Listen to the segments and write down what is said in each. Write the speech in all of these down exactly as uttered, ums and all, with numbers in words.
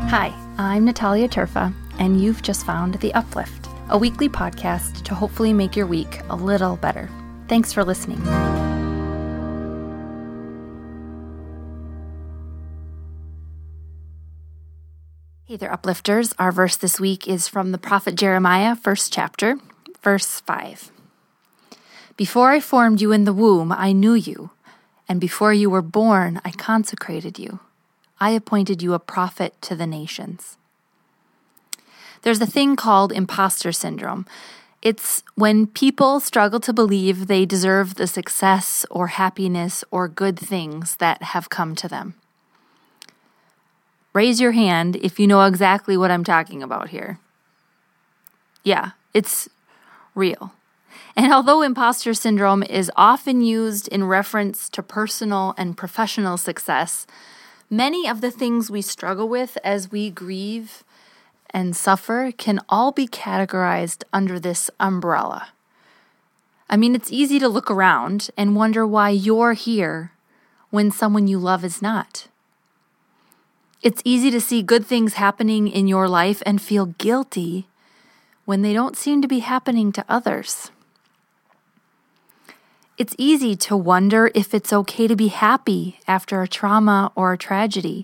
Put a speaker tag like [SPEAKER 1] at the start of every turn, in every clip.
[SPEAKER 1] Hi, I'm Natalia Turfa, and you've just found The Uplift, a weekly podcast to hopefully make your week a little better. Thanks for listening. Hey there, Uplifters. Our verse this week is from the prophet Jeremiah, first chapter, verse five. Before I formed you in the womb, I knew you, and before you were born, I consecrated you. I appointed you a prophet to the nations. There's a thing called imposter syndrome. It's when people struggle to believe they deserve the success or happiness or good things that have come to them. Raise your hand if you know exactly what I'm talking about here. Yeah, it's real. And although imposter syndrome is often used in reference to personal and professional success, many of the things we struggle with as we grieve and suffer can all be categorized under this umbrella. I mean, it's easy to look around and wonder why you're here when someone you love is not. It's easy to see good things happening in your life and feel guilty when they don't seem to be happening to others. It's easy to wonder if it's okay to be happy after a trauma or a tragedy.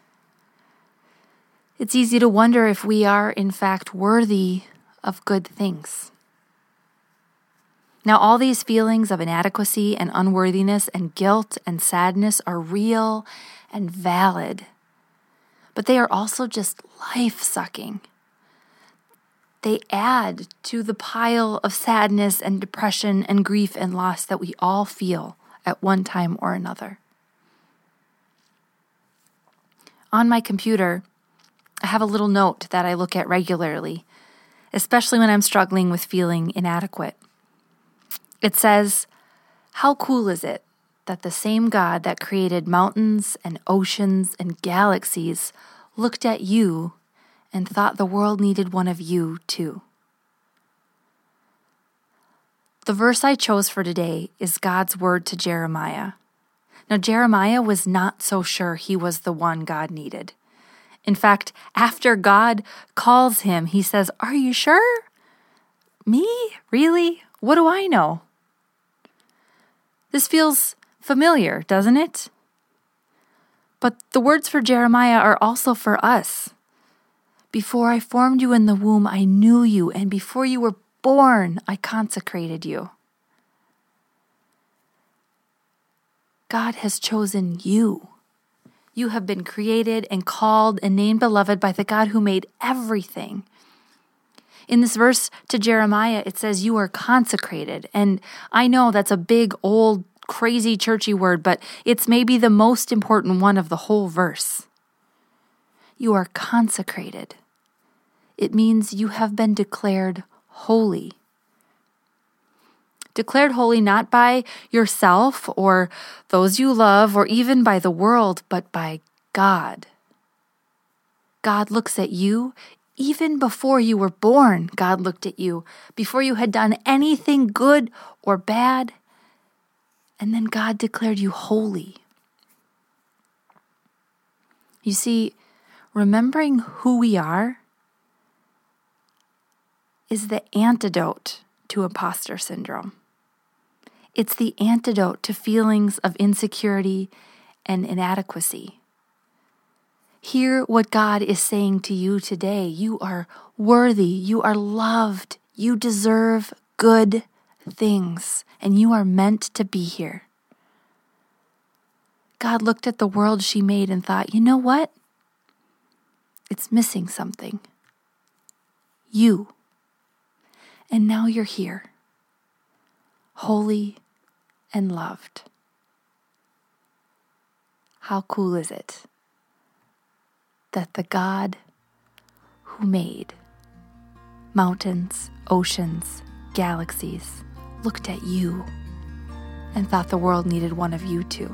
[SPEAKER 1] It's easy to wonder if we are, in fact, worthy of good things. Now, all these feelings of inadequacy and unworthiness and guilt and sadness are real and valid, but they are also just life-sucking. They add to the pile of sadness and depression and grief and loss that we all feel at one time or another. On my computer, I have a little note that I look at regularly, especially when I'm struggling with feeling inadequate. It says, "How cool is it that the same God that created mountains and oceans and galaxies looked at you and thought the world needed one of you too." The verse I chose for today is God's word to Jeremiah. Now, Jeremiah was not so sure he was the one God needed. In fact, after God calls him, he says, "Are you sure? Me? Really? What do I know?" This feels familiar, doesn't it? But the words for Jeremiah are also for us. Before I formed you in the womb, I knew you, and before you were born, I consecrated you. God has chosen you. You have been created and called and named beloved by the God who made everything. In this verse to Jeremiah, it says you are consecrated. And I know that's a big, old, crazy, churchy word, but it's maybe the most important one of the whole verse. You are consecrated. It means you have been declared holy. Declared holy not by yourself or those you love or even by the world, but by God. God looks at you even before you were born. God looked at you before you had done anything good or bad. And then God declared you holy. You see, remembering who we are is the antidote to imposter syndrome. It's the antidote to feelings of insecurity and inadequacy. Hear what God is saying to you today. You are worthy. You are loved. You deserve good things, and you are meant to be here. God looked at the world she made and thought, you know what? It's missing something. You. And now you're here, holy and loved. How cool is it that the God who made mountains, oceans, galaxies looked at you and thought the world needed one of you too?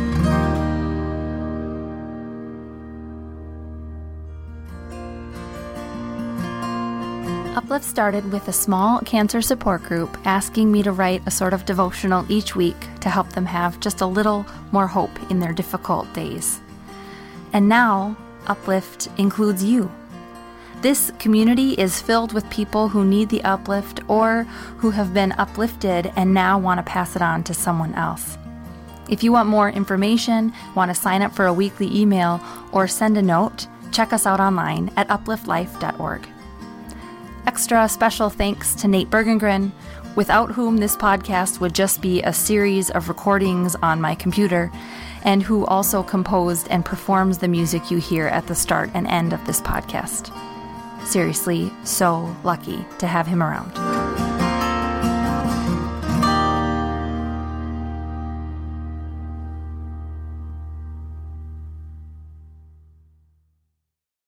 [SPEAKER 1] Uplift started with a small cancer support group asking me to write a sort of devotional each week to help them have just a little more hope in their difficult days. And now, Uplift includes you. This community is filled with people who need the uplift or who have been uplifted and now want to pass it on to someone else. If you want more information, want to sign up for a weekly email, or send a note, check us out online at uplift life dot org. Extra special thanks to Nate Bergengren, without whom this podcast would just be a series of recordings on my computer, and who also composed and performs the music you hear at the start and end of this podcast. Seriously, so lucky to have him around.